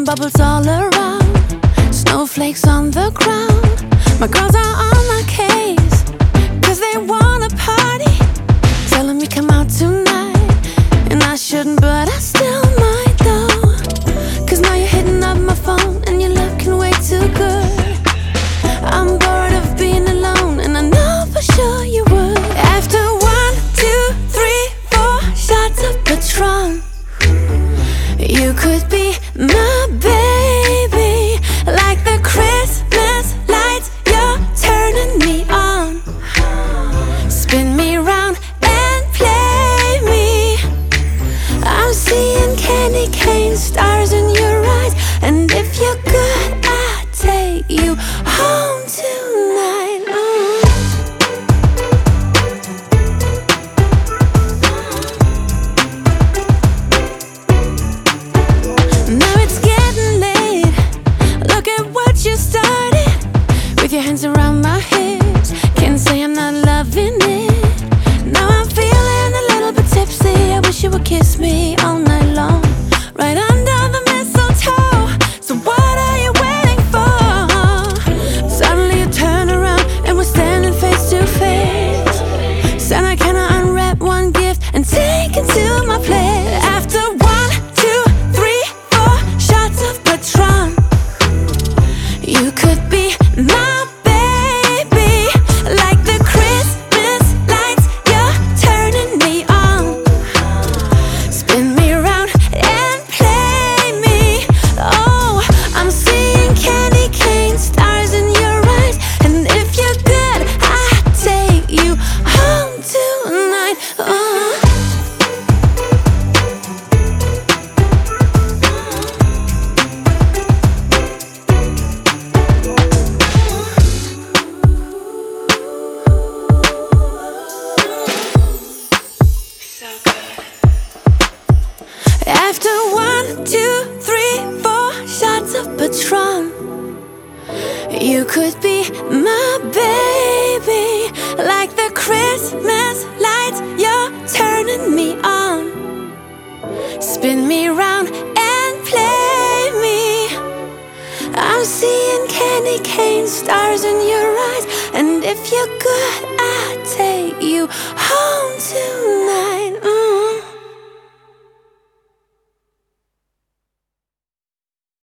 bubbles all around, snowflakes on the ground. My girls are on my case, 'cause they wanna party, telling me come out tonight. And I shouldn't, but I still might though, 'cause now you're hitting up my phone and you're looking way too good. I'm bored of being alone, and I know for sure you would. After 1, 2, 3, 4 shots of Patron, you could be my baby, like the Christmas lights, you're turning me on. Spin me round and play me. I'm seeing candy cane stars in your eyes, and if you're good, I'll take you home tonight. Now it's getting late, look at what you started, with your hands around my hips. Can't say I'm not loving it. Now I'm feeling a little bit tipsy. I wish you would kiss me all night long, right under the mistletoe. So what are you waiting for? Suddenly you turn around and we're standing face to face. Said I cannot unwrap one gift and take it to my place. After 1, 2, 3, 4 shots of Patron, you could be my baby, like the Christmas lights, you're turning me on. Spin me round and play me. Oh, I'm seeing candy cane stars in your eyes, and if you're good, I'll take you home tonight. After 1, 2, 3, 4 shots of Patron, you could be my baby, like the Christmas lights, you're turning me on. Spin me round and play me. I'm seeing candy cane stars in your eyes, and if you're good, I'll take you home tonight.